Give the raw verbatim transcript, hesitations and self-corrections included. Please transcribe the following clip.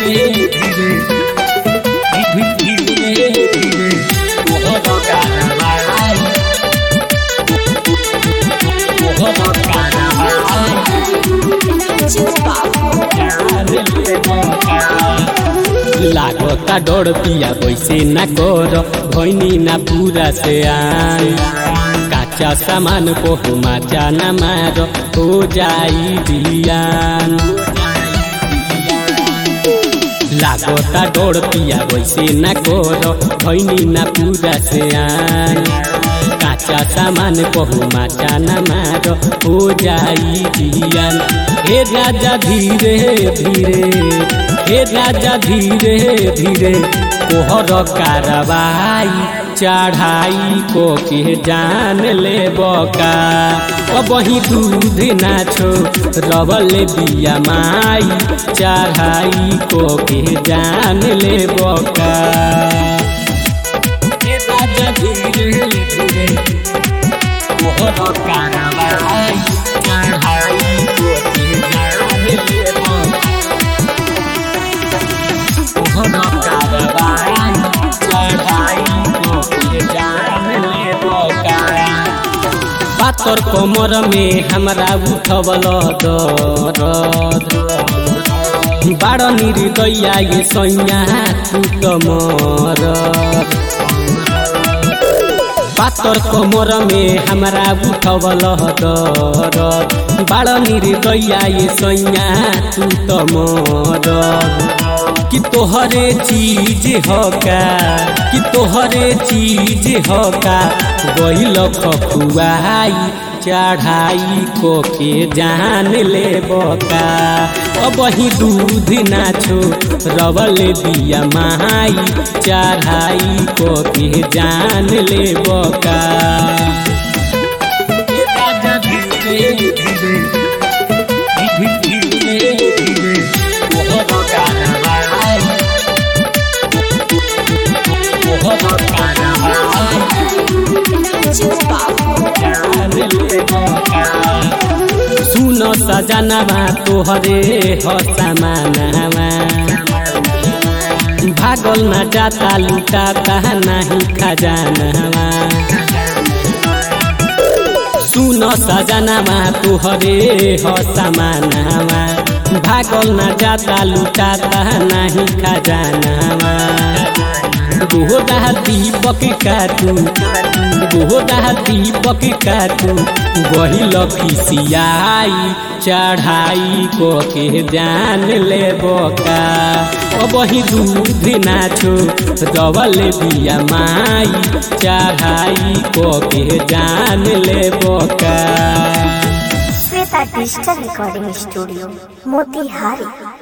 लागता डर पिया वैसे न कर भैनी ना पूरा से आन काचा सामान को माचा न मार हो जाई दियान। लागता डर पिया वैसे न कर भैनी ना पूरा से आन काचा सामान को माचा न मार हो जाई दियान। हे राजा धीरे धीरे हे राजा धीरे धीरे कोहर कारवाई चढ़ाई को के जान ले बका अब वही दूध नाचो रवल बिया माई चढ़ाई को के जान ले बका। हे राजा धीरे धीरे कोहर कारवाई चढ़ाई को के जान ले पातर कमर में हमरा उठवल दरद बाड़ निर्दया ये सैया तू तमर पातर कमर में हमरा उठवल दरद बाड़ निर्दया ये सैया तू तमर कि तोहरे चीज होका कि तोहरे चीज होका गइल खपुआई चढ़ाई को के जान ले बका अब वही दूध नाचो रवल बिया माई चढ़ाई को के जान ले बका। सुनो सजनवा तोहरे हो समानवा भागल न जाता लुटाता नहीं खजानवा। सुनो सजनवा तोहरे हो समानवा भागल न जाता लुटाता नहीं खजानवा। गोदा दीपक काटू गोदा दीपक काटू वही लखिसियाई चढ़ाई को के जान ले बका अब वही दूध नाचो रवल बिया माई चढ़ाई को के जान ले बका। Shweta digital recording studio Motihari.